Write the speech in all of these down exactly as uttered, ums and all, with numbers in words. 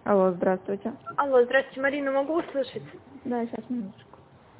Алло, здравствуйте. Алло, здравствуйте, Марина, могу услышать? Да, сейчас, минуточку.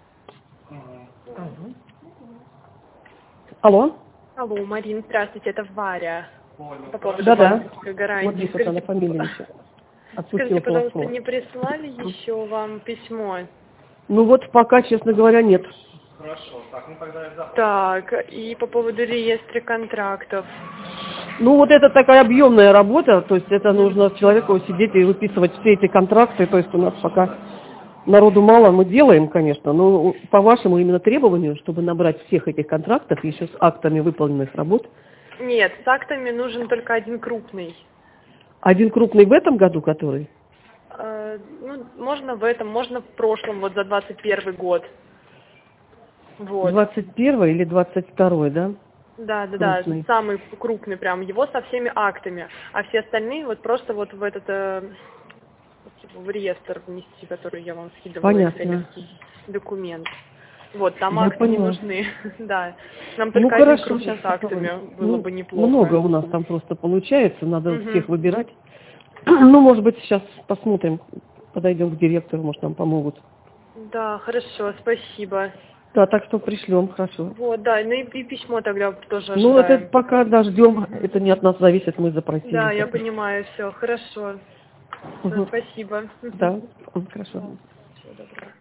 Алло? Алло, Марин, здравствуйте, это Варя. По поводу Да-да. банковской гарантии. Вот здесь вот она фамилия еще. Скажите, Отпустила пожалуйста, слово. не прислали еще вам письмо? Ну вот пока, честно говоря, нет. Хорошо, так, ну тогда я завтра. Так, и по поводу реестра контрактов. Ну вот это такая объемная работа, то есть это нужно человеку сидеть и выписывать все эти контракты, то есть у нас пока народу мало, мы делаем, конечно, но по вашему именно требованию, чтобы набрать всех этих контрактов, еще с актами выполненных работ. Нет, с актами нужен только один крупный. Один крупный в этом году, который? Э, ну, можно в этом, можно в прошлом, вот за двадцать первый год. Вот. двадцать первый или двадцать второй, да? Да, да, да, Крупный. самый крупный прям, его со всеми актами, а все остальные вот просто вот в этот, э, в реестр внести, который я вам скидывала, Понятно. документ. Вот, там Я акты не поняла. нужны, да. Нам Ну только один хорошо, крупный сейчас с актами было ну, бы неплохо. много у нас там просто получается, надо Мгм. всех выбирать. Ну, может быть, сейчас посмотрим, подойдем к директору, может, нам помогут. Да, хорошо, спасибо. Да, так что пришлем, хорошо. Вот, да, ну и, и письмо тогда тоже Ну, ожидаем. это пока дождем, это не от нас зависит, мы запросили. Да, я понимаю, все, хорошо. Всё, Угу. спасибо. Да, хорошо. Всего доброго.